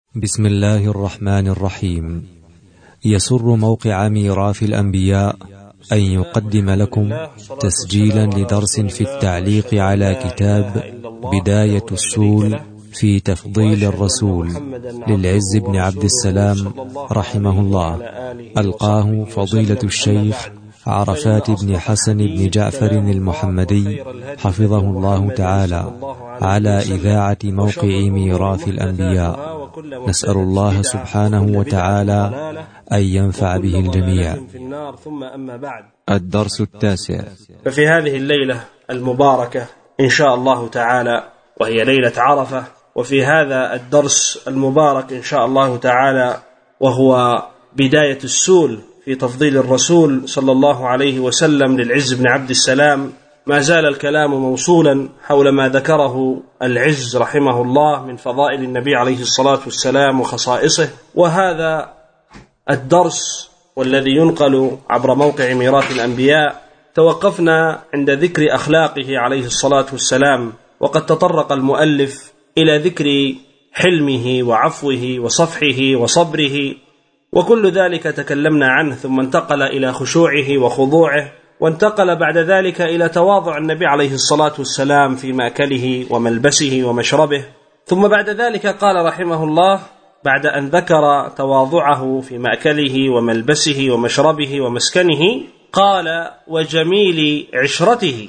بسم الله الرحمن الرحيم. يسر موقع ميراث الأنبياء أن يقدم لكم تسجيلا لدرس في التعليق على كتاب بداية السول في تفضيل الرسول للعز بن عبد السلام رحمه الله، ألقاه فضيلة الشيخ عرفات بن حسن بن جعفر المحمدي حفظه الله تعالى على إذاعة موقع ميراث الأنبياء. نسأل الله سبحانه وتعالى أن ينفع به الجميع. ثم أما بعد، الدرس التاسع. ففي هذه الليلة المباركة إن شاء الله تعالى، وهي ليلة عرفة، وفي هذا الدرس المبارك إن شاء الله تعالى وهو بداية السول في تفضيل الرسول صلى الله عليه وسلم للعز بن عبد السلام، ما زال الكلام موصولا حول ما ذكره العز رحمه الله من فضائل النبي عليه الصلاة والسلام وخصائصه. وهذا الدرس والذي ينقل عبر موقع ميراث الأنبياء توقفنا عند ذكر أخلاقه عليه الصلاة والسلام، وقد تطرق المؤلف إلى ذكر حلمه وعفوه وصفحه وصبره، وكل ذلك تكلمنا عنه، ثم انتقل إلى خشوعه وخضوعه، وانتقل بعد ذلك إلى تواضع النبي عليه الصلاة والسلام في مأكله وملبسه ومشربه. ثم بعد ذلك قال رحمه الله بعد أن ذكر تواضعه في مأكله وملبسه ومشربه ومسكنه، قال: وجميل عشرته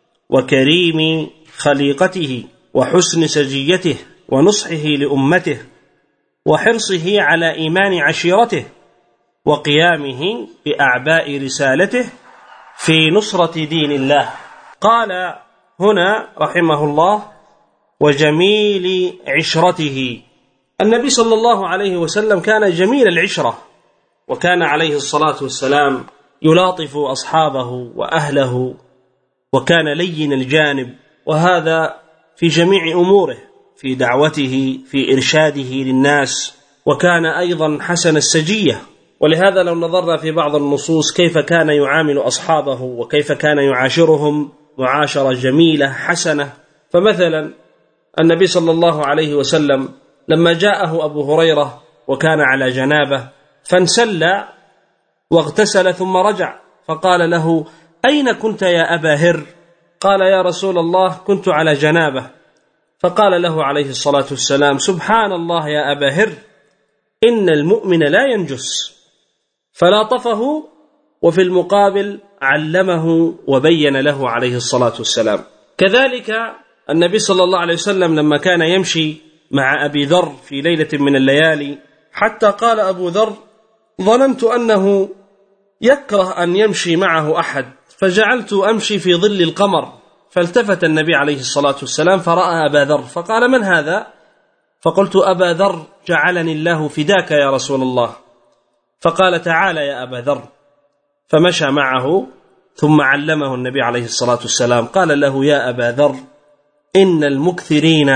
وكريم خليقته وحسن سجيته ونصحه لأمته وحرصه على إيمان عشيرته وقيامه بأعباء رسالته في نصرة دين الله. قال هنا رحمه الله: وجميل عشرته. النبي صلى الله عليه وسلم كان جميل العشرة، وكان عليه الصلاة والسلام يلاطف أصحابه وأهله، وكان لين الجانب، وهذا في جميع أموره، في دعوته، في إرشاده للناس، وكان أيضا حسن السجية. ولهذا لو نظرنا في بعض النصوص كيف كان يعامل أصحابه وكيف كان يعاشرهم معاشرة جميلة حسنة. فمثلا النبي صلى الله عليه وسلم لما جاءه أبو هريرة وكان على جنابه فانسلى واغتسل ثم رجع، فقال له: أين كنت يا أبا هر؟ قال: يا رسول الله كنت على جنابه. فقال له عليه الصلاة والسلام: سبحان الله يا أبا هر، إن المؤمن لا ينجس. فلاطفه، وفي المقابل علمه وبين له عليه الصلاة والسلام. كذلك النبي صلى الله عليه وسلم لما كان يمشي مع أبي ذر في ليلة من الليالي، حتى قال أبو ذر: ظننت أنه يكره أن يمشي معه أحد، فجعلت أمشي في ظل القمر. فالتفت النبي عليه الصلاة والسلام فرأى أبا ذر، فقال: من هذا؟ فقلت: أبا ذر جعلني الله فداك يا رسول الله. فقال: تعال يا أبا ذر. فمشى معه، ثم علمه النبي عليه الصلاة والسلام، قال له: يا أبا ذر، إن المكثرين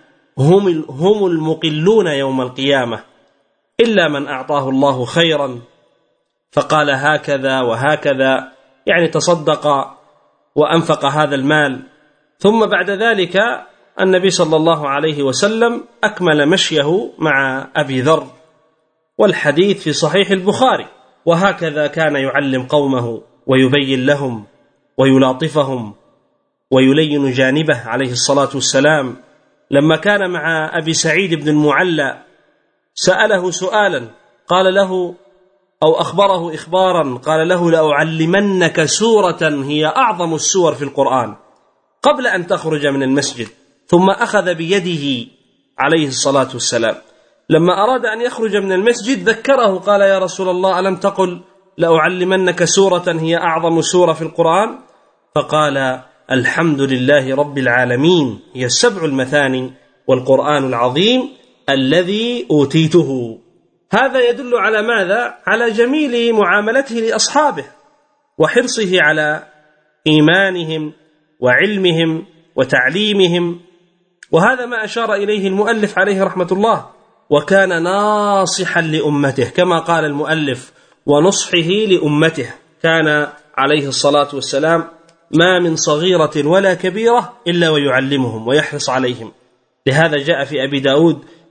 هم المقلون يوم القيامة، إلا من أعطاه الله خيرا. فقال: هكذا وهكذا، يعني تصدق وأنفق هذا المال. ثم بعد ذلك النبي صلى الله عليه وسلم أكمل مشيه مع أبي ذر، والحديث في صحيح البخاري. وهكذا كان يعلم قومه ويبين لهم ويلاطفهم ويلين جانبه عليه الصلاة والسلام. لما كان مع أبي سعيد بن المعلى سأله سؤالا، قال له أو أخبره إخبارا، قال له: لأعلمنك سورة هي أعظم السور في القرآن قبل أن تخرج من المسجد. ثم أخذ بيده عليه الصلاة والسلام. لما أراد أن يخرج من المسجد ذكره، قال: يا رسول الله، ألم تقل لأعلمنك سورة هي أعظم سورة في القرآن؟ فقال: الحمد لله رب العالمين، هي السبع المثاني والقرآن العظيم الذي أوتيته. هذا يدل على ماذا؟ على جميل معاملته لأصحابه وحرصه على إيمانهم وعلمهم وتعليمهم. وهذا ما أشار إليه المؤلف عليه رحمة الله. وكان ناصحا لأمته، كما قال المؤلف: ونصحه لأمته. كان عليه الصلاة والسلام ما من صغيرة ولا كبيرة إلا ويعلمهم ويحرص عليهم. لهذا جاء في أبي داود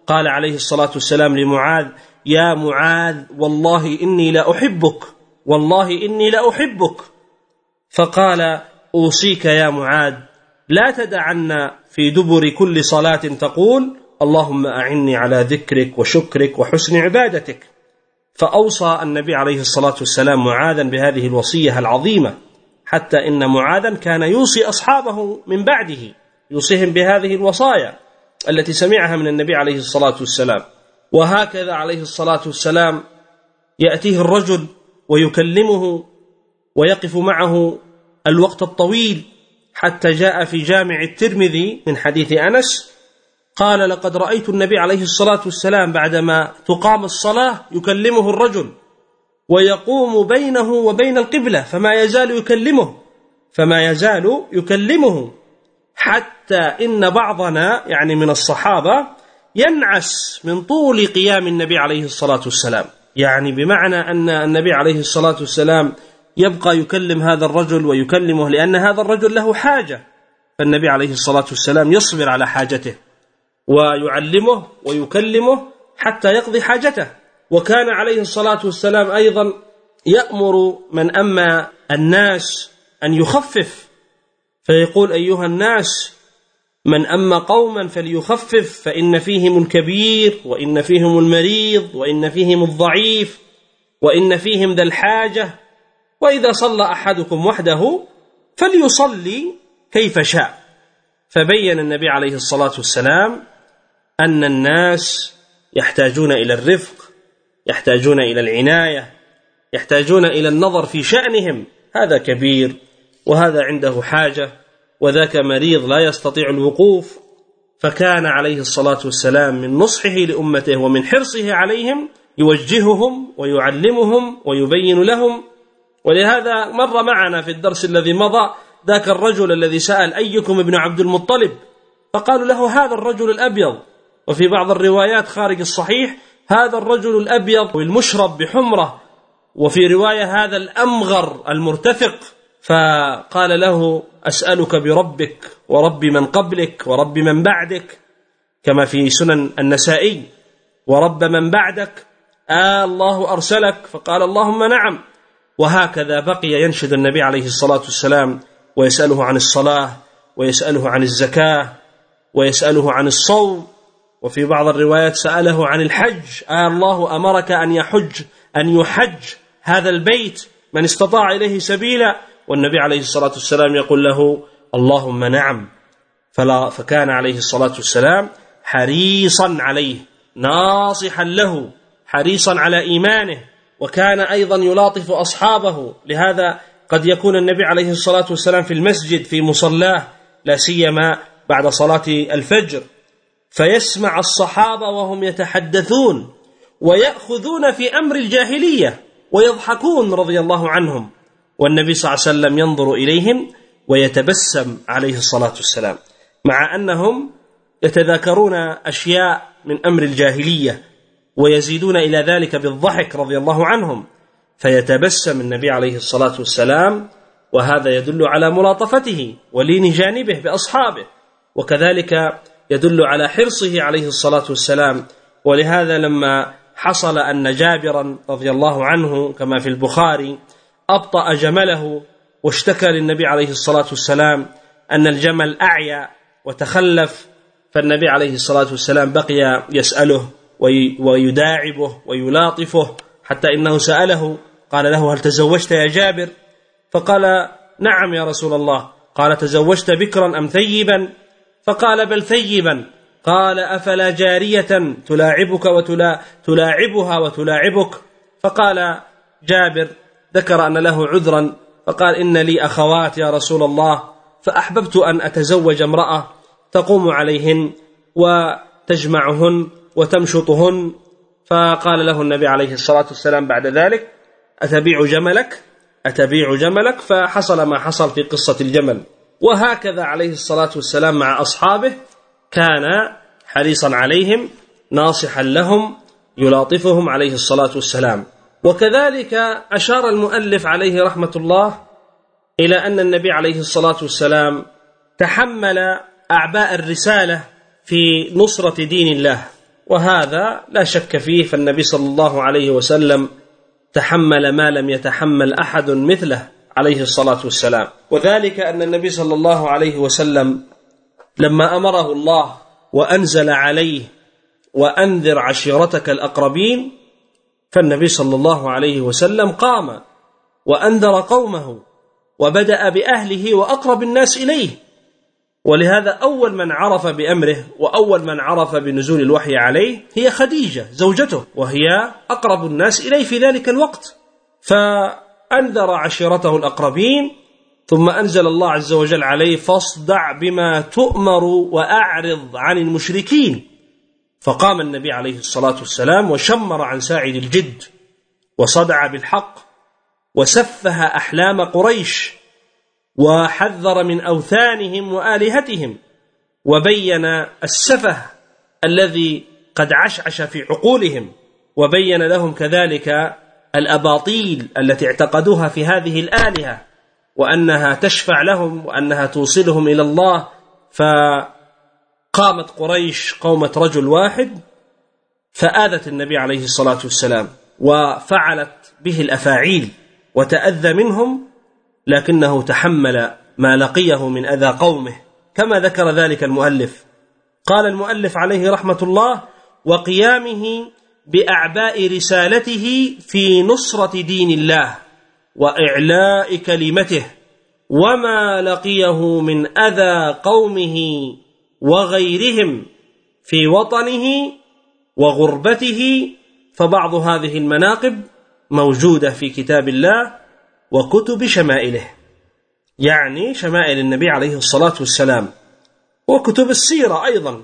قال عليه الصلاة والسلام لمعاذ: يا معاذ والله إني لا أحبك، والله إني لا أحبك. فقال: أوصيك يا معاذ لا تدعن في دبر كل صلاة تقول: اللهم أعني على ذكرك وشكرك وحسن عبادتك. فأوصى النبي عليه الصلاة والسلام معاذا بهذه الوصية العظيمة، حتى إن معاذا كان يوصي أصحابه من بعده، يوصيهم بهذه الوصايا التي سمعها من النبي عليه الصلاة والسلام. وهكذا عليه الصلاة والسلام يأتيه الرجل ويكلمه ويقف معه الوقت الطويل، حتى جاء في جامع الترمذي من حديث أنس قال: لقد رأيت النبي عليه الصلاة والسلام بعدما تقام الصلاة يكلمه الرجل ويقوم بينه وبين القبلة فما يزال يكلمه حتى إن بعضنا يعني من الصحابة ينعس من طول قيام النبي عليه الصلاة والسلام، يعني بمعنى أن النبي عليه الصلاة والسلام يبقى يكلم هذا الرجل ويكلمه، لأن هذا الرجل له حاجة، فالنبي عليه الصلاة والسلام يصبر على حاجته ويعلمه ويكلمه حتى يقضي حاجته. وكان عليه الصلاة والسلام أيضا يأمر من أما الناس أن يخفف، فيقول: أيها الناس من أما قوما فليخفف، فإن فيهم الكبير وإن فيهم المريض وإن فيهم الضعيف وإن فيهم ذا الحاجة، وإذا صلى أحدكم وحده فليصلي كيف شاء. فبين النبي عليه الصلاة والسلام أن الناس يحتاجون إلى الرفق، يحتاجون إلى العناية، يحتاجون إلى النظر في شأنهم، هذا كبير وهذا عنده حاجة وذاك مريض لا يستطيع الوقوف. فكان عليه الصلاة والسلام من نصحه لأمته ومن حرصه عليهم يوجههم ويعلمهم ويبين لهم. ولهذا مر معنا في الدرس الذي مضى ذاك الرجل الذي سأل: أيكم ابن عبد المطلب؟ فقالوا له: هذا الرجل الأبيض، وفي بعض الروايات خارج الصحيح: هذا الرجل الأبيض والمشرب بحمرة، وفي رواية: هذا الأمغر المرتفق. فقال له: أسألك بربك ورب من قبلك ورب من بعدك، كما في سنن النسائي: ورب من بعدك الله أرسلك؟ فقال: اللهم نعم. وهكذا بقي ينشد النبي عليه الصلاة والسلام ويسأله عن الصلاة ويسأله عن الزكاة ويسأله عن الصوم، وفي بعض الروايات سأله عن الحج: الله أمرك أن يحج هذا البيت من استطاع إليه سبيلا؟ والنبي عليه الصلاة والسلام يقول له: اللهم نعم. فكان عليه الصلاة والسلام حريصا عليه، ناصحا له، حريصا على إيمانه، وكان أيضا يلاطف أصحابه. لهذا قد يكون النبي عليه الصلاة والسلام في المسجد في مصلاه، لا سيما بعد صلاة الفجر، فيسمع الصحابة وهم يتحدثون ويأخذون في أمر الجاهلية ويضحكون رضي الله عنهم، والنبي صلى الله عليه وسلم ينظر إليهم ويتبسم عليه الصلاة والسلام، مع أنهم يتذاكرون أشياء من أمر الجاهلية ويزيدون إلى ذلك بالضحك رضي الله عنهم، فيتبسم النبي عليه الصلاة والسلام، وهذا يدل على ملاطفته ولين جانبه بأصحابه، وكذلك يدل على حرصه عليه الصلاة والسلام. ولهذا لما حصل أن جابرا رضي الله عنه كما في البخاري أبطأ جمله واشتكى للنبي عليه الصلاة والسلام أن الجمل أعيا وتخلف، فالنبي عليه الصلاة والسلام بقي يسأله ويداعبه ويلاطفه، حتى إنه سأله قال له: هل تزوجت يا جابر؟ فقال: نعم يا رسول الله. قال: تزوجت بكرا أم ثيبا؟ فقال: بل ثيبا. قال: أفلا جارية تلاعبك تلاعبها وتلاعبك؟ فقال جابر، ذكر أن له عذرا، فقال: إن لي أخوات يا رسول الله، فأحببت أن أتزوج امرأة تقوم عليهن وتجمعهن وتمشطهن. فقال له النبي عليه الصلاة والسلام بعد ذلك: أتبيع جملك؟ فحصل ما حصل في قصة الجمل. وهكذا عليه الصلاة والسلام مع أصحابه كان حريصا عليهم، ناصحا لهم، يلاطفهم عليه الصلاة والسلام. وكذلك أشار المؤلف عليه رحمة الله إلى أن النبي عليه الصلاة والسلام تحمل أعباء الرسالة في نصرة دين الله، وهذا لا شك فيه، فالنبي صلى الله عليه وسلم تحمل ما لم يتحمل أحد مثله عليه الصلاة والسلام. وذلك أن النبي صلى الله عليه وسلم لما أمره الله وأنزل عليه وأنذر عشيرتك الأقربين، فالنبي صلى الله عليه وسلم قام وأنذر قومه وبدأ بأهله وأقرب الناس إليه. ولهذا أول من عرف بأمره وأول من عرف بنزول الوحي عليه هي خديجة زوجته، وهي أقرب الناس إليه في ذلك الوقت، فأنذر عشيرته الأقربين، ثم أنزل الله عز وجل عليه فاصدع بما تؤمر وأعرض عن المشركين. فقام النبي عليه الصلاة والسلام وشمر عن ساعد الجد وصدع بالحق وسفه أحلام قريش وحذر من أوثانهم وآلهتهم، وبين السفه الذي قد عشعش في عقولهم، وبين لهم كذلك الأباطيل التي اعتقدوها في هذه الآلهة وأنها تشفع لهم وأنها توصلهم إلى الله. فقامت قريش قومة رجل واحد فآذت النبي عليه الصلاة والسلام وفعلت به الأفاعيل وتأذى منهم، لكنه تحمل ما لقيه من أذى قومه كما ذكر ذلك المؤلف. قال المؤلف عليه رحمة الله: وقيامه بأعباء رسالته في نصرة دين الله وإعلاء كلمته، وما لقيه من أذى قومه وغيرهم في وطنه وغربته. فبعض هذه المناقب موجودة في كتاب الله وكتب شمائله، يعني شمائل النبي عليه الصلاة والسلام، وكتب السيرة أيضا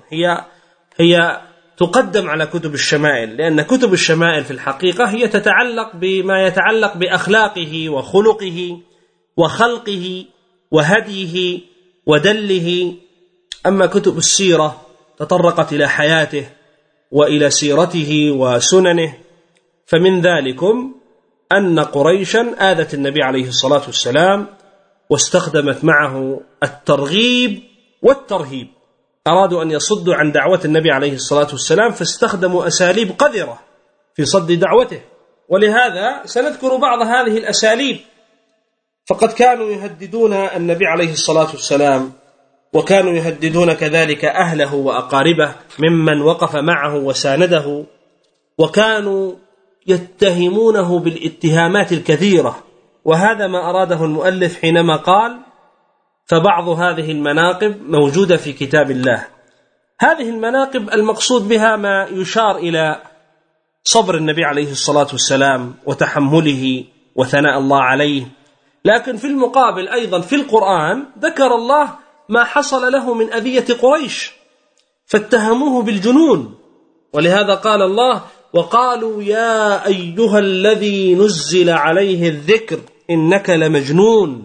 هي تقدم على كتب الشمائل، لأن كتب الشمائل في الحقيقة هي تتعلق بما يتعلق بأخلاقه وخلقه وخلقه وهديه ودله. أما كتب السيرة تطرقت إلى حياته وإلى سيرته وسننه. فمن ذلكم أن قريشا آذت النبي عليه الصلاة والسلام واستخدمت معه الترغيب والترهيب، أرادوا أن يصدوا عن دعوة النبي عليه الصلاة والسلام فاستخدموا أساليب قذرة في صد دعوته. ولهذا سنذكر بعض هذه الأساليب. فقد كانوا يهددون النبي عليه الصلاة والسلام، وكانوا يهددون كذلك أهله وأقاربه ممن وقف معه وسانده، وكانوا يتهمونه بالاتهامات الكثيرة. وهذا ما أراده المؤلف حينما قال: فبعض هذه المناقب موجودة في كتاب الله. هذه المناقب المقصود بها ما يشار إلى صبر النبي عليه الصلاة والسلام وتحمله وثناء الله عليه. لكن في المقابل أيضا في القرآن ذكر الله ما حصل له من أذية قريش فاتهموه بالجنون. ولهذا قال الله: وقالوا يا أيها الذي نزل عليه الذكر إنك لمجنون.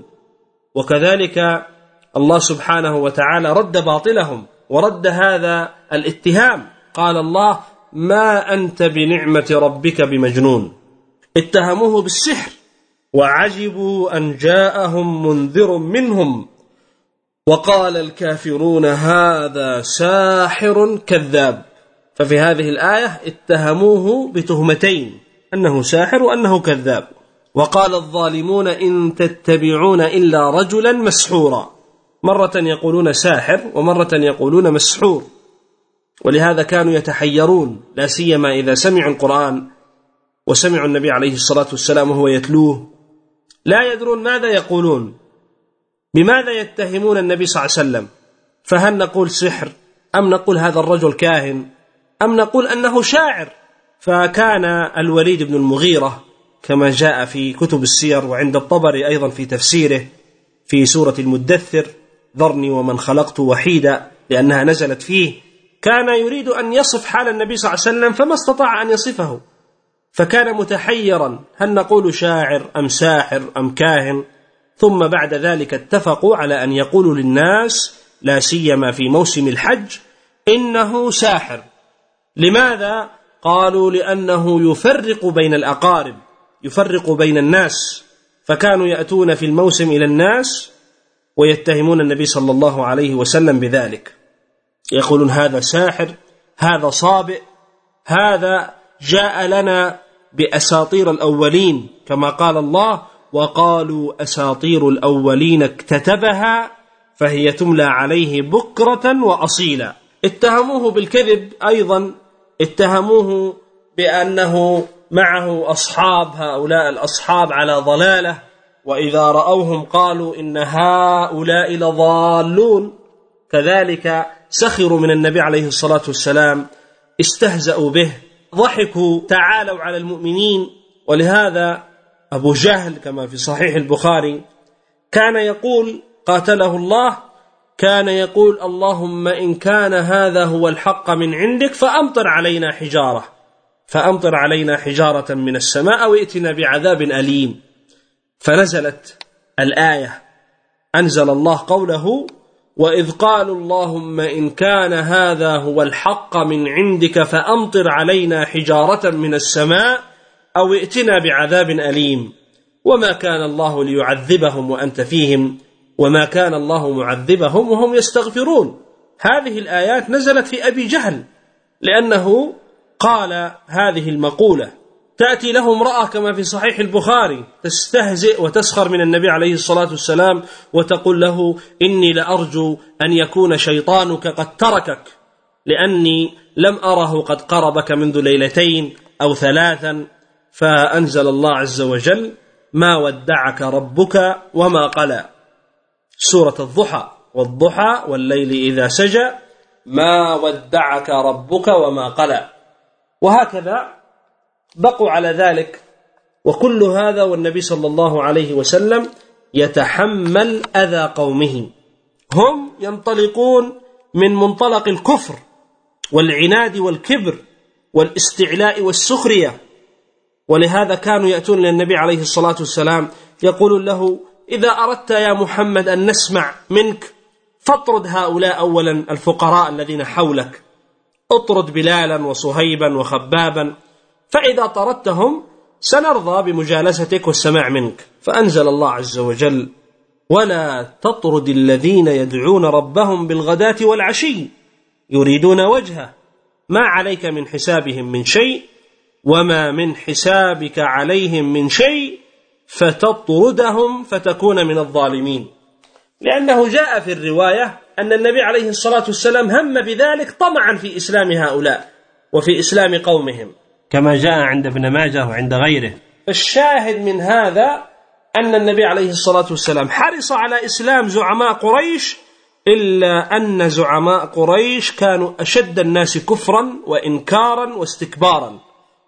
وكذلك الله سبحانه وتعالى رد باطلهم ورد هذا الاتهام، قال الله: ما أنت بنعمة ربك بمجنون. اتهموه بالسحر وعجبوا أن جاءهم منذر منهم وقال الكافرون هذا ساحر كذاب. ففي هذه الآية اتهموه بتهمتين، أنه ساحر وأنه كذاب. وقال الظالمون إن تتبعون إلا رجلا مسحورا، مرة يقولون ساحر ومرة يقولون مسحور. ولهذا كانوا يتحيرون، لا سيما إذا سمعوا القرآن وسمعوا النبي عليه الصلاة والسلام وهو يتلوه، لا يدرون ماذا يقولون، بماذا يتهمون النبي صلى الله عليه وسلم. فهل نقول سحر، أم نقول هذا الرجل كاهن، أم نقول أنه شاعر؟ فكان الوليد بن المغيرة كما جاء في كتب السير وعند الطبري أيضا في تفسيره في سورة المدثر: ذرني ومن خلقت وحيدا، لأنها نزلت فيه، كان يريد أن يصف حال النبي صلى الله عليه وسلم فما استطاع أن يصفه، فكان متحيرا هل نقول شاعر أم ساحر أم كاهن. ثم بعد ذلك اتفقوا على أن يقولوا للناس لا سيما في موسم الحج إنه ساحر. لماذا؟ قالوا لأنه يفرق بين الأقارب، يفرق بين الناس. فكانوا يأتون في الموسم إلى الناس ويتهمون النبي صلى الله عليه وسلم بذلك، يقولون هذا ساحر، هذا صابئ، هذا جاء لنا بأساطير الأولين، كما قال الله: وقالوا أساطير الأولين اكتتبها فهي تملى عليه بكرة وأصيلا. اتهموه بالكذب، أيضا اتهموه بأنه معه أصحاب، هؤلاء الأصحاب على ضلالة، وإذا رأوهم قالوا إن هؤلاء لضالون. كذلك سخروا من النبي عليه الصلاة والسلام، استهزأوا به، ضحكوا، تعالوا على المؤمنين. ولهذا أبو جهل كما في صحيح البخاري كان يقول قاتله الله، كان يقول: اللهم إن كان هذا هو الحق من عندك فأمطر علينا حجارة من السماء أو ائتنا بعذاب أليم. فنزلت الآية، أنزل الله قوله: وإذ قالوا اللهم إن كان هذا هو الحق من عندك فأمطر علينا حجارة من السماء أو ائتنا بعذاب أليم وما كان الله ليعذبهم وأنت فيهم وما كان الله معذبهم وهم يستغفرون. هذه الآيات نزلت في أبي جهل لأنه قال هذه المقولة. تأتي له امرأة كما في صحيح البخاري تستهزئ وتسخر من النبي عليه الصلاة والسلام وتقول له: إني لأرجو أن يكون شيطانك قد تركك لأني لم أره قد قربك منذ ليلتين أو ثلاثا. فأنزل الله عز وجل: ما ودعك ربك وما قلى، سورة الضحى: والضحى والليل إذا سجى ما ودعك ربك وما قلى. وهكذا بقوا على ذلك، وكل هذا والنبي صلى الله عليه وسلم يتحمل أذى قومه. هم ينطلقون من منطلق الكفر والعناد والكبر والاستعلاء والسخرية، ولهذا كانوا يأتون للنبي عليه الصلاة والسلام يقولون له: إذا أردت يا محمد أن نسمع منك فاطرد هؤلاء أولا الفقراء الذين حولك، اطرد بلالا وصهيبا وخبابا، فإذا طردتهم سنرضى بمجالستك والسماع منك. فأنزل الله عز وجل: ولا تطرد الذين يدعون ربهم بالغداة والعشي يريدون وجهه ما عليك من حسابهم من شيء وما من حسابك عليهم من شيء فتطردهم فتكون من الظالمين. لأنه جاء في الرواية أن النبي عليه الصلاة والسلام هم بذلك طمعا في إسلام هؤلاء وفي إسلام قومهم، كما جاء عند ابن ماجه وعند غيره. فالشاهد من هذا أن النبي عليه الصلاة والسلام حرص على إسلام زعماء قريش، إلا أن زعماء قريش كانوا أشد الناس كفرا وإنكارا واستكبارا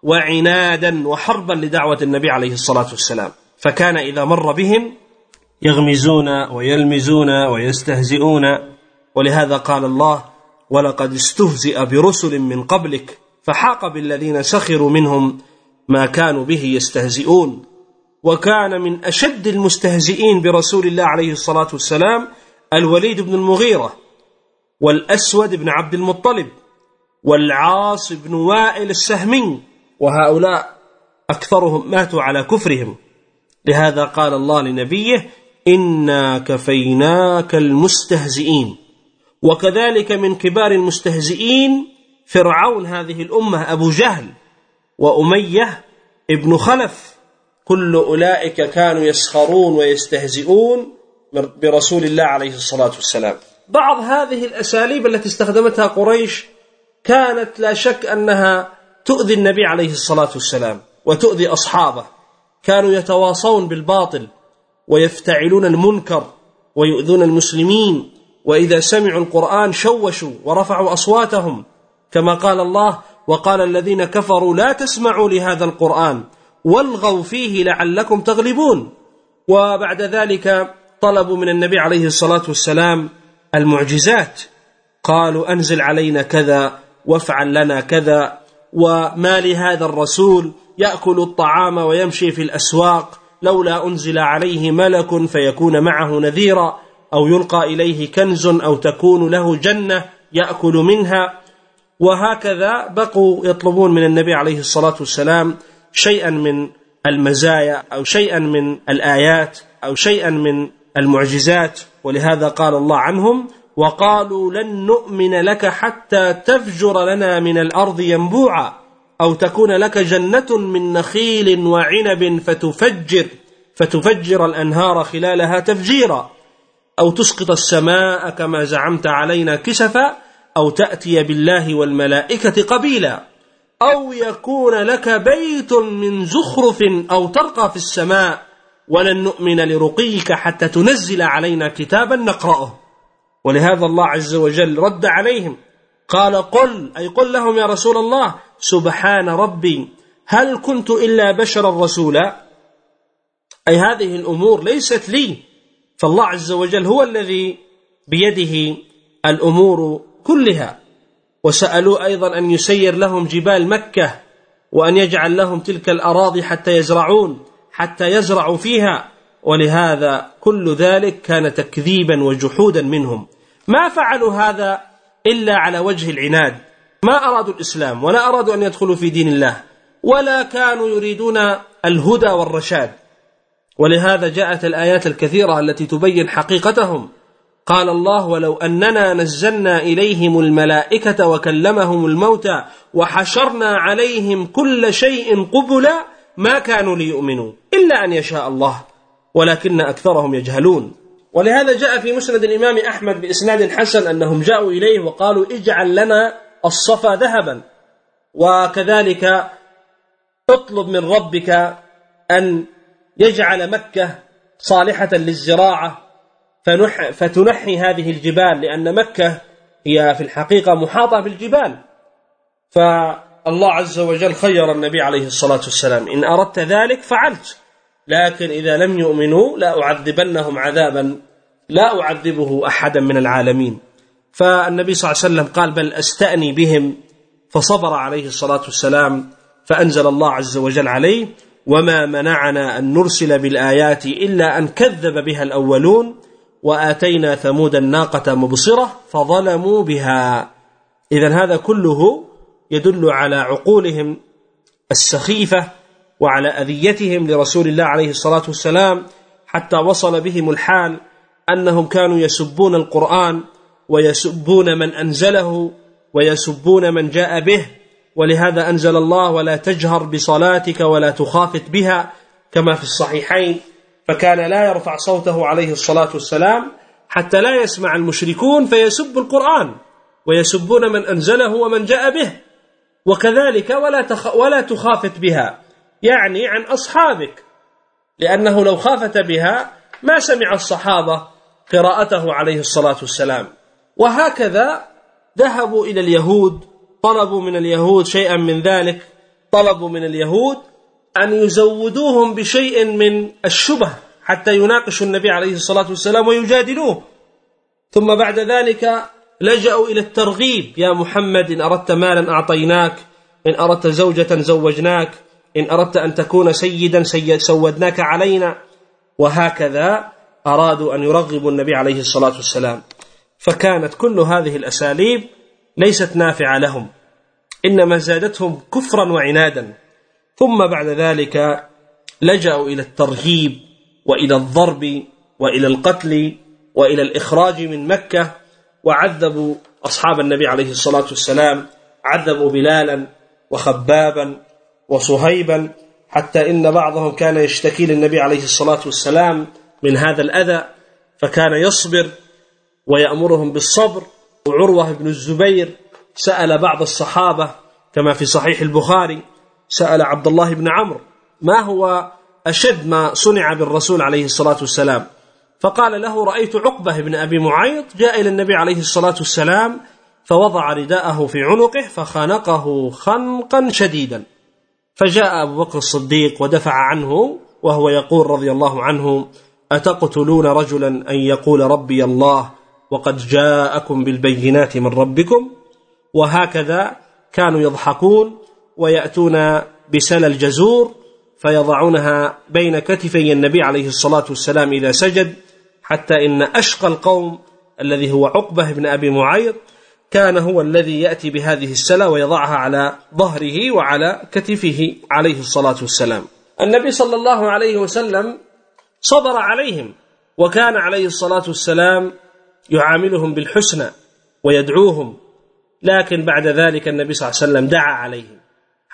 وعنادا وحربا لدعوة النبي عليه الصلاة والسلام. فكان إذا مر بهم يغمزون ويلمزون ويستهزئون. ولهذا قال الله: ولقد استهزئ برسل من قبلك فحاق بالذين سخروا منهم ما كانوا به يستهزئون. وكان من أشد المستهزئين برسول الله عليه الصلاة والسلام الوليد بن المغيرة والأسود بن عبد المطلب والعاص بن وائل السهمي، وهؤلاء أكثرهم ماتوا على كفرهم. لهذا قال الله لنبيه: إنا كفيناك المستهزئين. وكذلك من كبار المستهزئين فرعون هذه الأمة أبو جهل وأمية ابن خلف، كل أولئك كانوا يسخرون ويستهزئون برسول الله عليه الصلاة والسلام. بعض هذه الأساليب التي استخدمتها قريش كانت لا شك أنها تؤذي النبي عليه الصلاة والسلام وتؤذي أصحابه. كانوا يتواصون بالباطل ويفتعلون المنكر ويؤذون المسلمين، وإذا سمعوا القرآن شوشوا ورفعوا أصواتهم، كما قال الله: وقال الذين كفروا لا تسمعوا لهذا القرآن والغوا فيه لعلكم تغلبون. وبعد ذلك طلبوا من النبي عليه الصلاة والسلام المعجزات، قالوا: أنزل علينا كذا وافعل لنا كذا، وما لهذا الرسول يأكل الطعام ويمشي في الأسواق، لولا أنزل عليه ملك فيكون معه نذيرا، أو يلقى إليه كنز أو تكون له جنة يأكل منها. وهكذا بقوا يطلبون من النبي عليه الصلاة والسلام شيئا من المزايا أو شيئا من الآيات أو شيئا من المعجزات. ولهذا قال الله عنهم: وقالوا لن نؤمن لك حتى تفجر لنا من الأرض ينبوعا أو تكون لك جنة من نخيل وعنب فتفجر الأنهار خلالها تفجيرا، أو تسقط السماء كما زعمت علينا كسفا، أو تأتي بالله والملائكة قبيلا، أو يكون لك بيت من زخرف أو ترقى في السماء ولن نؤمن لرقيك حتى تنزل علينا كتابا نقرأه. ولهذا الله عز وجل رد عليهم قال قل لهم يا رسول الله سبحان ربي هل كنت إلا بشرا رسولا، أي هذه الأمور ليست لي، فالله عز وجل هو الذي بيده الأمور كلها. وسألوا أيضا أن يسير لهم جبال مكة وأن يجعل لهم تلك الأراضي حتى يزرعوا فيها، ولهذا كل ذلك كان تكذيبا وجحودا منهم. ما فعلوا هذا إلا على وجه العناد، ما أرادوا الإسلام ولا أرادوا أن يدخلوا في دين الله، ولا كانوا يريدون الهدى والرشاد. ولهذا جاءت الآيات الكثيرة التي تبين حقيقتهم. قال الله ولو أننا نزلنا إليهم الملائكة وكلمهم الموتى وحشرنا عليهم كل شيء قبلا ما كانوا ليؤمنوا إلا أن يشاء الله ولكن أكثرهم يجهلون. ولهذا جاء في مسند الإمام أحمد بإسناد حسن أنهم جاءوا إليه وقالوا اجعل لنا الصفا ذهبا، وكذلك اطلب من ربك أن يجعل مكة صالحة للزراعة فتنحي هذه الجبال، لأن مكة هي في الحقيقة محاطة بالجبال. فالله عز وجل خير النبي عليه الصلاة والسلام إن أردت ذلك فعلت، لكن إذا لم يؤمنوا لا أعذبنهم عذابا لا أعذبه أحدا من العالمين. فالنبي صلى الله عليه وسلم قال بل أستأني بهم، فصبر عليه الصلاة والسلام، فأنزل الله عز وجل عليه وما منعنا أن نرسل بالآيات إلا أن كذب بها الأولون وآتينا ثمود الناقة مبصرة فظلموا بها. إذن هذا كله يدل على عقولهم السخيفة وعلى أذيتهم لرسول الله عليه الصلاة والسلام، حتى وصل بهم الحال أنهم كانوا يسبون القرآن ويسبون من أنزله ويسبون من جاء به. ولهذا أنزل الله ولا تجهر بصلاتك ولا تخافت بها كما في الصحيحين، فكان لا يرفع صوته عليه الصلاة والسلام حتى لا يسمع المشركون فيسب القرآن ويسبون من أنزله ومن جاء به. وكذلك ولا تخافت بها، يعني عن أصحابك، لأنه لو خافت بها ما سمع الصحابة قراءته عليه الصلاة والسلام. وهكذا ذهبوا إلى اليهود، طلبوا من اليهود شيئا من ذلك، طلبوا من اليهود أن يزودوهم بشيء من الشبه حتى يناقشوا النبي عليه الصلاة والسلام ويجادلوه. ثم بعد ذلك لجأوا إلى الترغيب، يا محمد إن أردت مالا أعطيناك، إن أردت زوجة زوجناك، إن أردت أن تكون سيدا سودناك علينا. وهكذا أرادوا أن يرغبوا النبي عليه الصلاة والسلام. فكانت كل هذه الأساليب ليست نافعة لهم، إنما زادتهم كفرا وعنادا. ثم بعد ذلك لجأوا إلى الترهيب وإلى الضرب وإلى القتل وإلى الإخراج من مكة، وعذبوا أصحاب النبي عليه الصلاة والسلام، عذبوا بلالا وخبابا وصهيبا، حتى إن بعضهم كان يشتكي للنبي عليه الصلاة والسلام من هذا الأذى فكان يصبر ويأمرهم بالصبر. وعروة بن الزبير سأل بعض الصحابة كما في صحيح البخاري، سأل عبد الله بن عمرو ما هو أشد ما صنع بالرسول عليه الصلاة والسلام، فقال له رأيت عقبة بن أبي معيط جاء إلى النبي عليه الصلاة والسلام فوضع رداءه في عنقه فخنقه خنقا شديدا، فجاء أبو بكر الصديق ودفع عنه وهو يقول رضي الله عنه أتقتلون رجلا أن يقول ربي الله وقد جاءكم بالبينات من ربكم. وهكذا كانوا يضحكون ويأتون بسل الجزور فيضعونها بين كتفي النبي عليه الصلاة والسلام إذا سجد، حتى إن أشقى القوم الذي هو عقبة بن أبي معيط كان هو الذي يأتي بهذه السلة ويضعها على ظهره وعلى كتفه عليه الصلاة والسلام. النبي صلى الله عليه وسلم صبر عليهم، وكان عليه الصلاة والسلام يعاملهم بالحسنى ويدعوهم، لكن بعد ذلك النبي صلى الله عليه وسلم دعا عليهم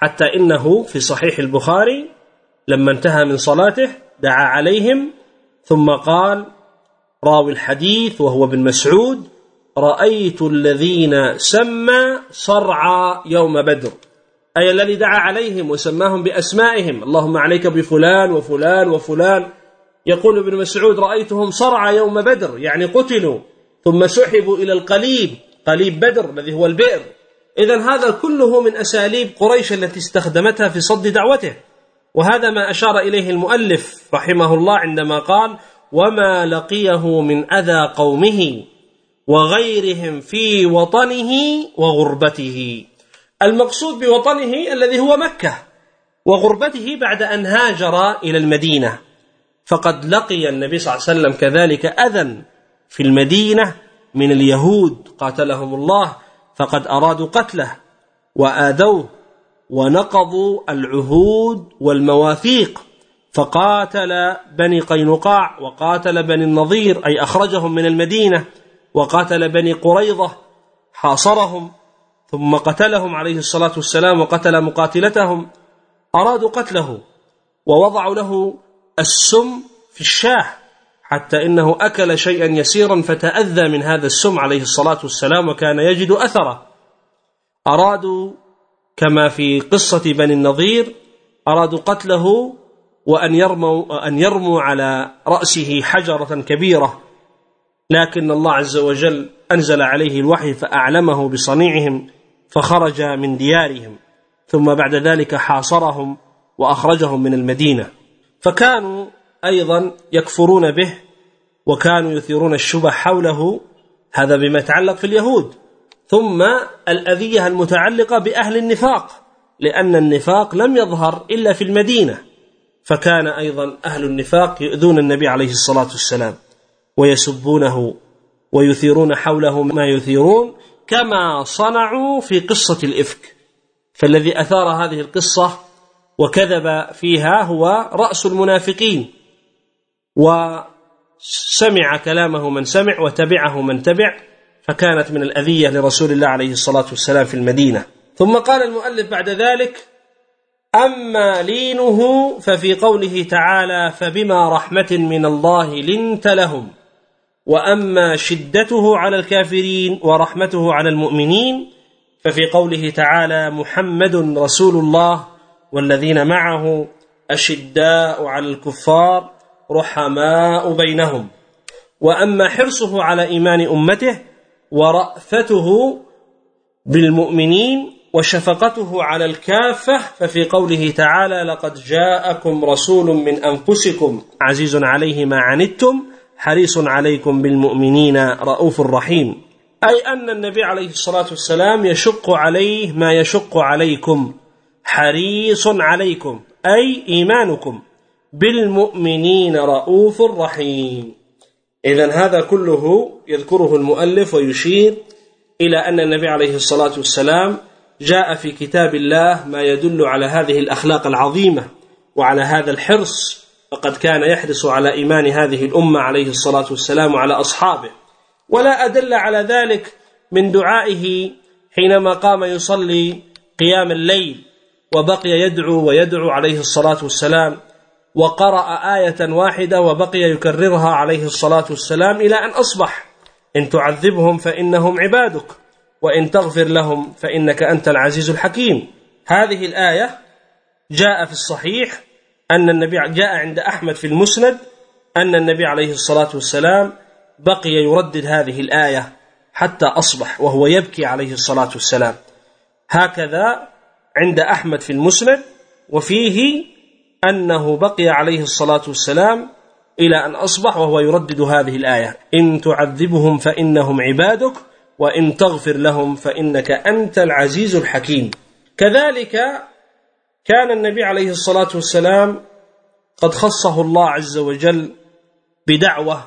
حتى إنه في صحيح البخاري لما انتهى من صلاته دعا عليهم ثم قال راوي الحديث وهو ابن مسعود: رأيت الذين سمى صرعى يوم بدر، أي الذي دعا عليهم وسماهم بأسمائهم، اللهم عليك بفلان وفلان وفلان. يقول ابن مسعود: رأيتهم صرعى يوم بدر، يعني قتلوا ثم سحبوا إلى القليب، قليب بدر الذي هو البئر. إذن هذا كله من أساليب قريش التي استخدمتها في صد دعوته، وهذا ما أشار إليه المؤلف رحمه الله عندما قال: وما لقيه من أذى قومه وغيرهم في وطنه وغربته. المقصود بوطنه الذي هو مكة، وغربته بعد أن هاجر إلى المدينة، فقد لقي النبي صلى الله عليه وسلم كذلك أذى في المدينة من اليهود قاتلهم الله، فقد أرادوا قتله وآذوه ونقضوا العهود والمواثيق، فقاتل بني قينقاع وقاتل بني النضير، أي أخرجهم من المدينة، وقاتل بني قريظة حاصرهم ثم قتلهم عليه الصلاة والسلام وقتل مقاتلتهم. أرادوا قتله ووضعوا له السم في الشاه حتى إنه أكل شيئا يسيرا فتأذى من هذا السم عليه الصلاة والسلام وكان يجد أثره. أرادوا كما في قصة بني النضير، أرادوا قتله وأن يرموا على رأسه حجرة كبيرة، لكن الله عز وجل أنزل عليه الوحي فأعلمه بصنيعهم فخرج من ديارهم، ثم بعد ذلك حاصرهم وأخرجهم من المدينة. فكانوا أيضا يكفرون به وكانوا يثيرون الشبه حوله، هذا بما يتعلق في اليهود. ثم الأذية المتعلقة بأهل النفاق، لأن النفاق لم يظهر إلا في المدينة، فكان أيضا أهل النفاق يؤذون النبي عليه الصلاة والسلام ويسبونه ويثيرون حوله ما يثيرون، كما صنعوا في قصة الإفك. فالذي أثار هذه القصة وكذب فيها هو رأس المنافقين، وسمع كلامه من سمع وتبعه من تبع، فكانت من الأذية لرسول الله عليه الصلاة والسلام في المدينة. ثم قال المؤلف بعد ذلك: أما لينه ففي قوله تعالى: فبما رحمة من الله لنت لهم، وأما شدته على الكافرين ورحمته على المؤمنين ففي قوله تعالى: محمد رسول الله والذين معه أشداء على الكفار رحماء بينهم. وأما حرصه على إيمان أمته ورأفته بالمؤمنين وشفقته على الكافة ففي قوله تعالى: لقد جاءكم رسول من أنفسكم عزيز عليه ما عنتم حريص عليكم بالمؤمنين رؤوف رحيم. أي أن النبي عليه الصلاة والسلام يشق عليه ما يشق عليكم، حريص عليكم أي إيمانكم، بالمؤمنين رؤوف رحيم. إذن هذا كله يذكره المؤلف ويشير إلى أن النبي عليه الصلاة والسلام جاء في كتاب الله ما يدل على هذه الأخلاق العظيمة وعلى هذا الحرص، فقد كان يحرص على إيمان هذه الأمة عليه الصلاة والسلام وعلى أصحابه. ولا أدل على ذلك من دعائه حينما قام يصلي قيام الليل وبقي يدعو ويدعو عليه الصلاة والسلام، وقرأ آية واحدة وبقي يكررها عليه الصلاة والسلام إلى أن أصبح: إن تعذبهم فإنهم عبادك وإن تغفر لهم فإنك أنت العزيز الحكيم. هذه الآية جاء في الصحيح أن النبي جاء عند أحمد في المسند أن النبي عليه الصلاة والسلام بقي يردد هذه الآية حتى أصبح وهو يبكي عليه الصلاة والسلام. هكذا عند أحمد في المسند، وفيه أنه بقي عليه الصلاة والسلام إلى أن أصبح وهو يردد هذه الآية: إن تعذبهم فإنهم عبادك وإن تغفر لهم فإنك أنت العزيز الحكيم. كذلك كان النبي عليه الصلاة والسلام قد خصه الله عز وجل بدعوة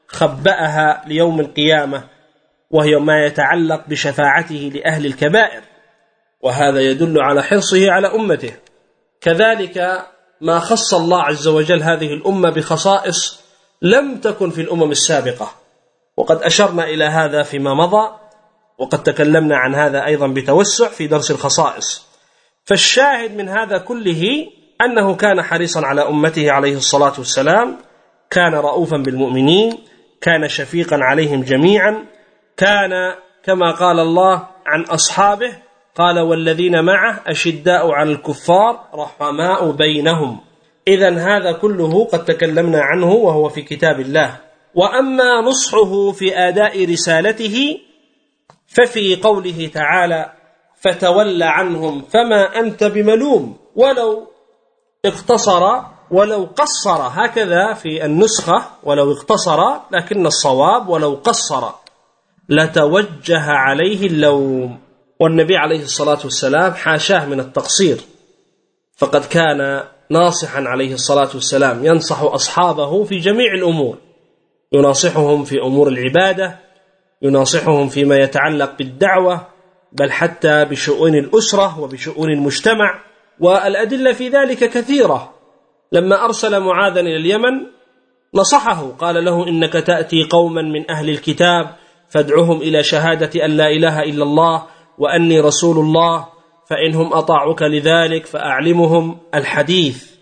خبأها ليوم القيامة، وهي ما يتعلق بشفاعته لأهل الكبائر، وهذا يدل على حرصه على أمته. كذلك ما خص الله عز وجل هذه الأمة بخصائص لم تكن في الأمم السابقة، وقد أشرنا إلى هذا فيما مضى، وقد تكلمنا عن هذا أيضا بتوسع في درس الخصائص. فالشاهد من هذا كله أنه كان حريصا على أمته عليه الصلاة والسلام، كان رؤوفا بالمؤمنين، كان شفيقا عليهم جميعا، كان كما قال الله عن أصحابه قال والذين معه أشداء على الكفار رحماء بينهم. إذن هذا كله قد تكلمنا عنه وهو في كتاب الله. وأما نصحه في أداء رسالته ففي قوله تعالى فتول عنهم فما أنت بملوم، ولو اقتصر ولو قصر، هكذا في النسخة ولو اقتصر، لكن الصواب ولو قصر لتوجه عليه اللوم. والنبي عليه الصلاة والسلام حاشاه من التقصير، فقد كان ناصحا عليه الصلاة والسلام ينصح أصحابه في جميع الأمور، يناصحهم في أمور العبادة، يناصحهم فيما يتعلق بالدعوة، بل حتى بشؤون الأسرة وبشؤون المجتمع، والأدلة في ذلك كثيرة. لما أرسل معاذا إلى اليمن نصحه، قال له إنك تأتي قوما من أهل الكتاب فادعهم إلى شهادة أن لا إله إلا الله وأني رسول الله، فإنهم أطاعوك لذلك فأعلمهم الحديث.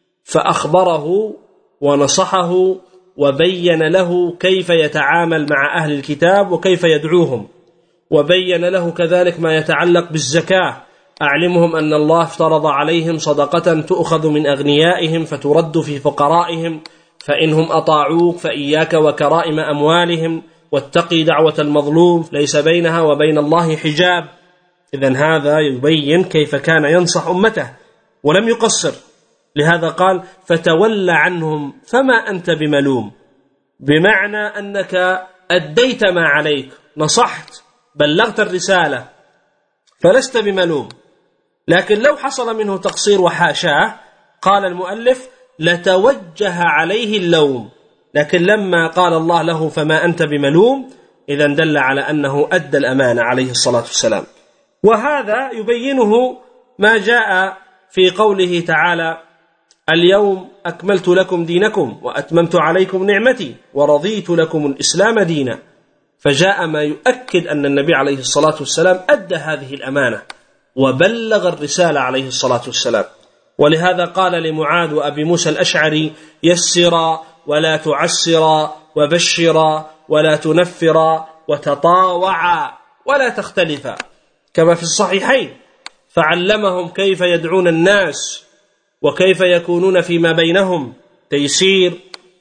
فأخبره ونصحه وبين له كيف يتعامل مع أهل الكتاب وكيف يدعوهم، وبين له كذلك ما يتعلق بالزكاة، أعلمهم أن الله افترض عليهم صدقة تؤخذ من أغنيائهم فترد في فقرائهم، فإنهم أطاعوك فإياك وكرائم أموالهم، واتقي دعوة المظلوم ليس بينها وبين الله حجاب. إذن هذا يبين كيف كان ينصح أمته ولم يقصر. لهذا قال فتول عنهم فما أنت بملوم، بمعنى أنك أديت ما عليك، نصحت، بلغت الرسالة، فلست بملوم. لكن لو حصل منه تقصير وحاشاه، قال المؤلف لتوجه عليه اللوم، لكن لما قال الله له فما أنت بملوم إذن دل على أنه أدى الأمانة عليه الصلاة والسلام. وهذا يبينه ما جاء في قوله تعالى اليوم أكملت لكم دينكم وأتممت عليكم نعمتي ورضيت لكم الإسلام دينا، فجاء ما يؤكد أن النبي عليه الصلاة والسلام أدى هذه الأمانة وبلغ الرسالة عليه الصلاة والسلام. ولهذا قال لمعاذ وأبي موسى الأشعري يسرا ولا تعسرا وبشرا ولا تنفرا وتطاوعا ولا تختلفا، كما في الصحيحين، فعلمهم كيف يدعون الناس وكيف يكونون فيما بينهم تيسير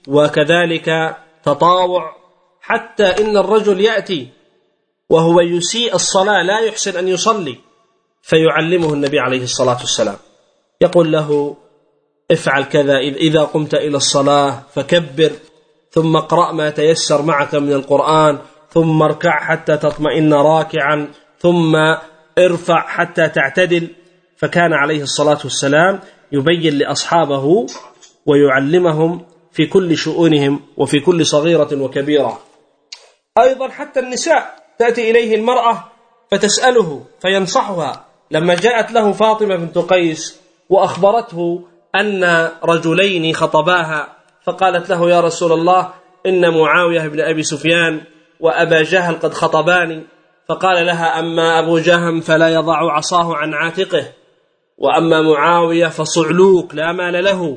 وكذلك تطاوع، حتى إن الرجل يأتي وهو يسيء الصلاة لا يحسن أن يصلي، فيعلمه النبي عليه الصلاة والسلام، يقول له افعل كذا إذا قمت إلى الصلاة فكبر، ثم اقرأ ما تيسر معك من القرآن، ثم اركع حتى تطمئن راكعا، ثم ارفع حتى تعتدل. فكان عليه الصلاة والسلام يبين لأصحابه ويعلمهم في كل شؤونهم وفي كل صغيرة وكبيرة. أيضا حتى النساء تأتي إليه المرأة فتسأله فينصحها. لما جاءت له فاطمة بنت قيس وأخبرته أن رجلين خطباها، فقالت له يا رسول الله إن معاوية بن أبي سفيان وأبا جهل قد خطباني، فقال لها أما أبو جهم فلا يضع عصاه عن عاتقه، وأما معاوية فصعلوك لا مال له،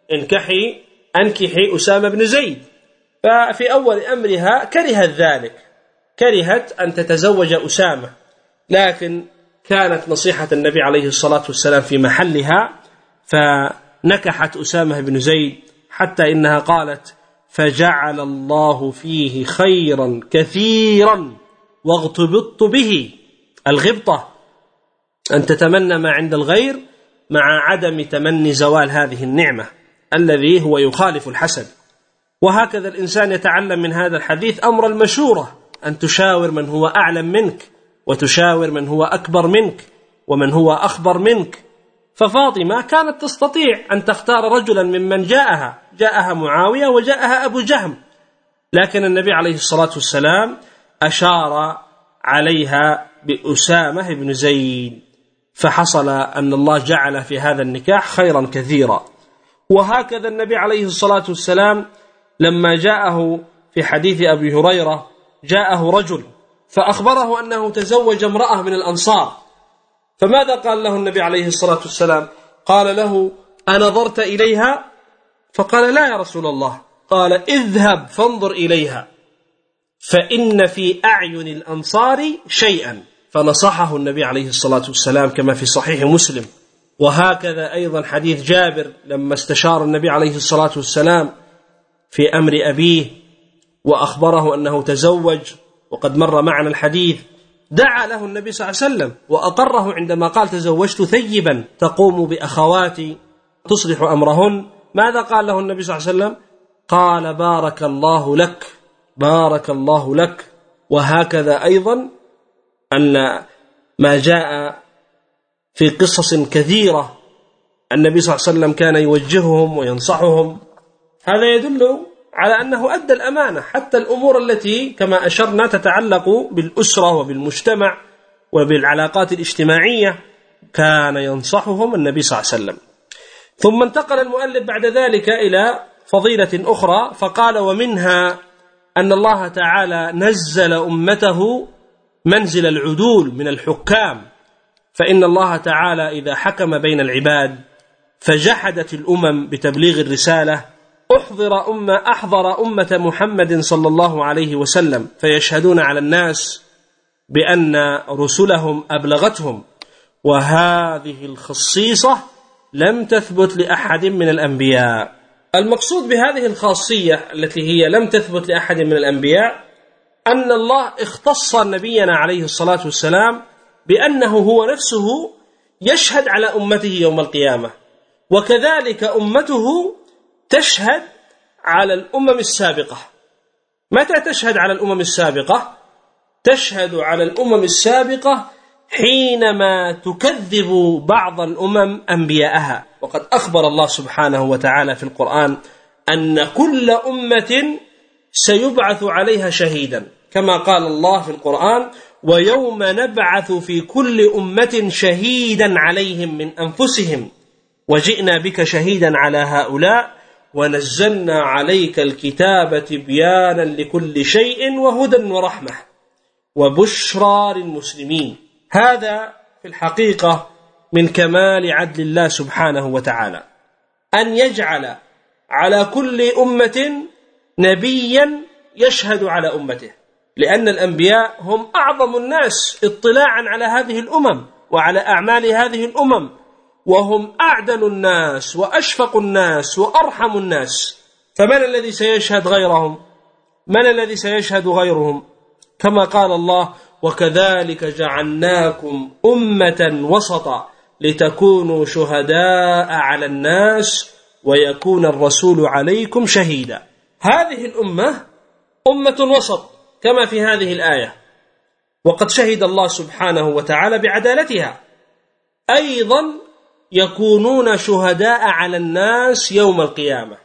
أنكحي أسامة بن زيد. ففي أول أمرها كرهت ذلك، كرهت أن تتزوج أسامة، لكن كانت نصيحة النبي عليه الصلاة والسلام في محلها، فنكحت أسامة بن زيد، حتى إنها قالت فجعل الله فيه خيرا كثيرا واغتبطت به. الغبطة أن تتمنى ما عند الغير مع عدم تمني زوال هذه النعمة الذي هو يخالف الحسد. وهكذا الإنسان يتعلم من هذا الحديث أمر المشورة، أن تشاور من هو أعلم منك، وتشاور من هو أكبر منك ومن هو أخبر منك. ففاطمة كانت تستطيع أن تختار رجلا ممن جاءها معاوية وجاءها أبو جهم، لكن النبي عليه الصلاة والسلام أشار عليها بأسامة بن زيد، فحصل أن الله جعل في هذا النكاح خيرا كثيرا. وهكذا النبي عليه الصلاة والسلام لما جاءه في حديث أبي هريرة، جاءه رجل فأخبره أنه تزوج امرأة من الأنصار، فماذا قال له النبي عليه الصلاة والسلام؟ قال له: أنظرت إليها؟ فقال: لا يا رسول الله. قال: اذهب فانظر إليها فإن في أعين الأنصار شيئا. فنصحه النبي عليه الصلاة والسلام كما في صحيح مسلم. وهكذا أيضا حديث جابر لما استشار النبي عليه الصلاة والسلام في أمر أبيه وأخبره أنه تزوج، وقد مر معنا الحديث، دعا له النبي صلى الله عليه وسلم وأقره عندما قال: تزوجت ثيبا تقوم بأخواتي تصلح أمرهن. ماذا قال له النبي صلى الله عليه وسلم؟ قال: بارك الله لك، بارك الله لك. وهكذا أيضا أن ما جاء في قصص كثيرة النبي صلى الله عليه وسلم كان يوجههم وينصحهم، هذا يدل على أنه أدى الأمانة، حتى الأمور التي كما أشرنا تتعلق بالأسرة وبالمجتمع وبالعلاقات الاجتماعية كان ينصحهم النبي صلى الله عليه وسلم. ثم انتقل المؤلف بعد ذلك إلى فضيلة أخرى فقال: ومنها أن الله تعالى نزل أمته منزل العدول من الحكام، فإن الله تعالى إذا حكم بين العباد فجحدت الأمم بتبليغ الرسالة أحضر أمة محمد صلى الله عليه وسلم فيشهدون على الناس بأن رسلهم أبلغتهم، وهذه الخصيصة لم تثبت لأحد من الأنبياء. المقصود بهذه الخاصية التي هي لم تثبت لأحد من الأنبياء أن الله اختص نبينا عليه الصلاة والسلام بأنه هو نفسه يشهد على أمته يوم القيامة، وكذلك أمته تشهد على الأمم السابقة. متى تشهد على الأمم السابقة؟ تشهد على الأمم السابقة حينما تكذب بعض الأمم أنبياءها. وقد أخبر الله سبحانه وتعالى في القرآن أن كل أمة سيبعث عليها شهيدا، كما قال الله في القرآن: ويوم نبعث في كل أمة شهيدا عليهم من أنفسهم وجئنا بك شهيدا على هؤلاء ونزلنا عليك الكتاب تبيانا لكل شيء وهدى ورحمة وبشرى للمسلمين. هذا في الحقيقة من كمال عدل الله سبحانه وتعالى أن يجعل على كل أمة نبيا يشهد على أمته، لأن الأنبياء هم أعظم الناس اطلاعا على هذه الأمم وعلى أعمال هذه الأمم، وهم أعدل الناس وأشفق الناس وأرحم الناس، فمن الذي سيشهد غيرهم؟ من الذي سيشهد غيرهم؟ كما قال الله: وكذلك جعلناكم أمة وسطا لتكونوا شهداء على الناس ويكون الرسول عليكم شهيدا. هذه الأمة أمة وسط كما في هذه الآية، وقد شهد الله سبحانه وتعالى بعدالتها. أيضا يكونون شهداء على الناس يوم القيامة،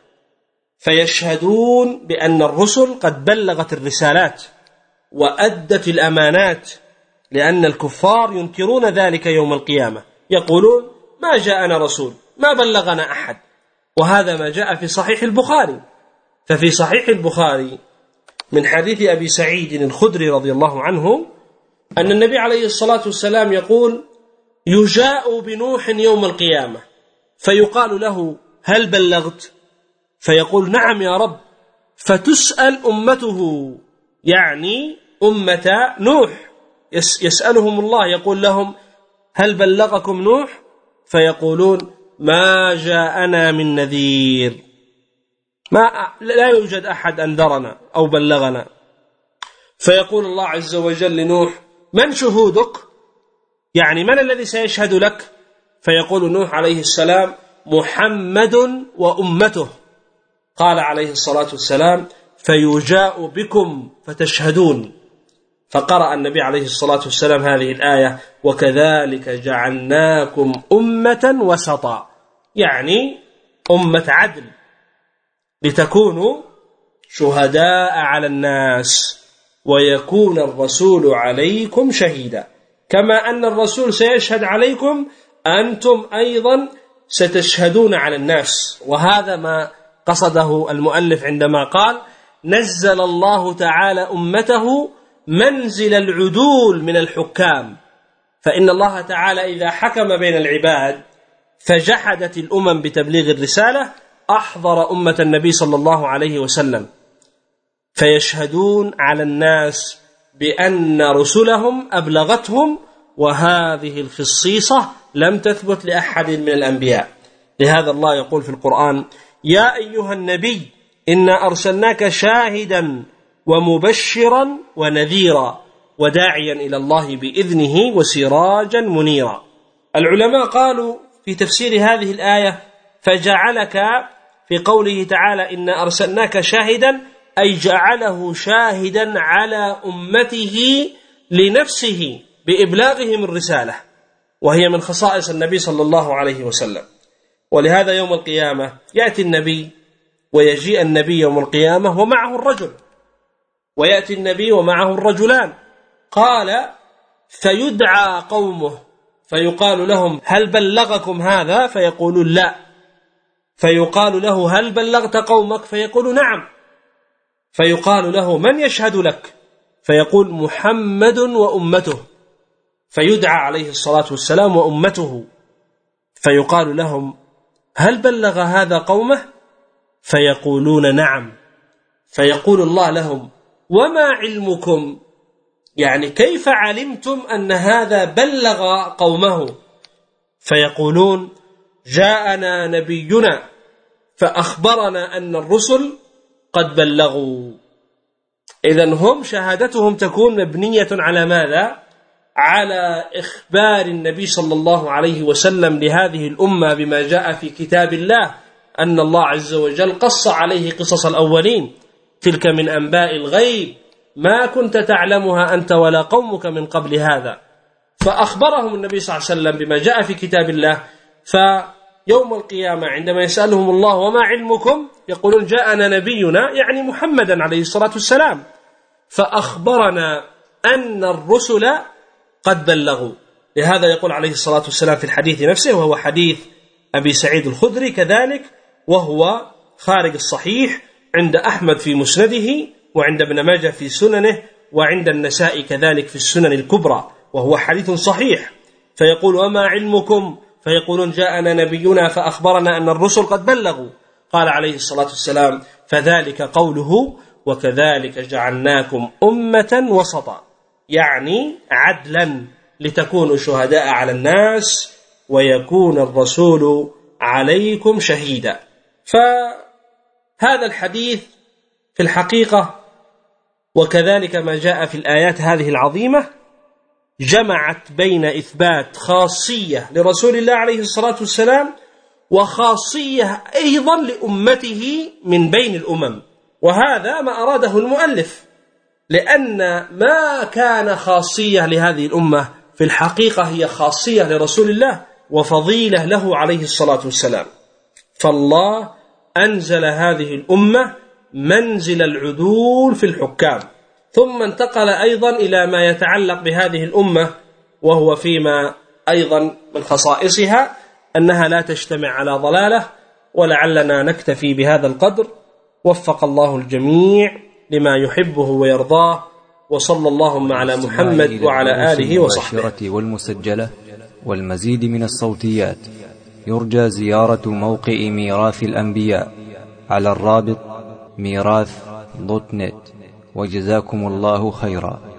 فيشهدون بأن الرسل قد بلغت الرسالات وأدت الأمانات، لأن الكفار ينكرون ذلك يوم القيامة، يقولون: ما جاءنا رسول، ما بلغنا أحد. وهذا ما جاء في صحيح البخاري. ففي صحيح البخاري من حديث أبي سعيد الخدري رضي الله عنه أن النبي عليه الصلاة والسلام يقول: يجاء بنوح يوم القيامة فيقال له: هل بلغت؟ فيقول: نعم يا رب. فتسأل أمته، يعني أمة نوح، يسألهم الله يقول لهم: هل بلغكم نوح؟ فيقولون: ما جاءنا من نذير، لا يوجد أحد أنذرنا أو بلغنا. فيقول الله عز وجل لنوح: من شهودك؟ يعني من الذي سيشهد لك؟ فيقول نوح عليه السلام: محمد وأمته. قال عليه الصلاة والسلام: فيجاء بكم فتشهدون. فقرأ النبي عليه الصلاة والسلام هذه الآية: وكذلك جعلناكم أمة وسطا، يعني أمة عدل، لتكونوا شهداء على الناس ويكون الرسول عليكم شهيدا. كما أن الرسول سيشهد عليكم، أنتم أيضا ستشهدون على الناس. وهذا ما قصده المؤلف عندما قال: نزل الله تعالى أمته منزل العدول من الحكام، فإن الله تعالى إذا حكم بين العباد فجحدت الأمم بتبليغ الرسالة أحضر أمة النبي صلى الله عليه وسلم فيشهدون على الناس بأن رسلهم أبلغتهم، وهذه الخصيصة لم تثبت لأحد من الأنبياء. لهذا الله يقول في القرآن: يا أيها النبي إنا أرسلناك شاهدا ومبشرا ونذيرا وداعيا إلى الله بإذنه وسراجا منيرا. العلماء قالوا في تفسير هذه الآية: فجعلك في قوله تعالى إنا أرسلناك شاهدا، أي جعله شاهدا على أمته لنفسه بإبلاغهم الرسالة، وهي من خصائص النبي صلى الله عليه وسلم. ولهذا يوم القيامة يأتي النبي ويجيء النبي يوم القيامة ومعه الرجل، ويأتي النبي ومعه الرجلان. قال: فيدعى قومه فيقال لهم: هل بلغكم هذا؟ فيقولون لا. فيقال له: هل بلغت قومك؟ فيقول: نعم. فيقال له: من يشهد لك؟ فيقول: محمد وأمته. فيدعى عليه الصلاة والسلام وأمته، فيقال لهم: هل بلغ هذا قومه؟ فيقولون: نعم. فيقول الله لهم: وما علمكم؟ يعني كيف علمتم أن هذا بلغ قومه؟ فيقولون: جاءنا نبينا فأخبرنا أن الرسل قد بلغوا. إذن هم شهادتهم تكون مبنية على ماذا؟ على إخبار النبي صلى الله عليه وسلم لهذه الأمة بما جاء في كتاب الله، أن الله عز وجل قص عليه قصص الأولين، تلك من أنباء الغيب ما كنت تعلمها أنت ولا قومك من قبل هذا. فأخبرهم النبي صلى الله عليه وسلم بما جاء في كتاب الله. فيوم القيامة عندما يسألهم الله: وما علمكم؟ يقولون: جاءنا نبينا، يعني محمدا عليه الصلاة والسلام، فأخبرنا أن الرسل قد بلغوا. لهذا يقول عليه الصلاة والسلام في الحديث نفسه، وهو حديث أبي سعيد الخدري كذلك، وهو خارج الصحيح عند أحمد في مسنده، وعند ابن ماجه في سننه، وعند النسائي كذلك في السنن الكبرى، وهو حديث صحيح. فيقول: وما علمكم؟ فيقولون: جاءنا نبينا فأخبرنا أن الرسل قد بلغوا. قال عليه الصلاة والسلام: فذلك قوله: وكذلك جعلناكم أمة وسطا، يعني عدلا لتكونوا شهداء على الناس ويكون الرسول عليكم شهيدا. فهذا الحديث في الحقيقة وكذلك ما جاء في الآيات هذه العظيمة جمعت بين إثبات خاصية لرسول الله عليه الصلاة والسلام وخاصية أيضا لأمته من بين الأمم، وهذا ما أراده المؤلف، لأن ما كان خاصية لهذه الأمة في الحقيقة هي خاصية لرسول الله وفضيلة له عليه الصلاة والسلام. فالله أنزل هذه الأمة منزل العدول في الحكام، ثم انتقل أيضا إلى ما يتعلق بهذه الأمة، وهو فيما أيضا من خصائصها أنها لا تجتمع على ضلالة. ولعلنا نكتفي بهذا القدر. وفق الله الجميع لما يحبه ويرضاه، وصلى اللهم على محمد وعلى آله وصحبه. والمسجلة والمزيد من الصوتيات يرجى زيارة موقع ميراث الأنبياء على الرابط ميراث.net. وجزاكم الله خيرا.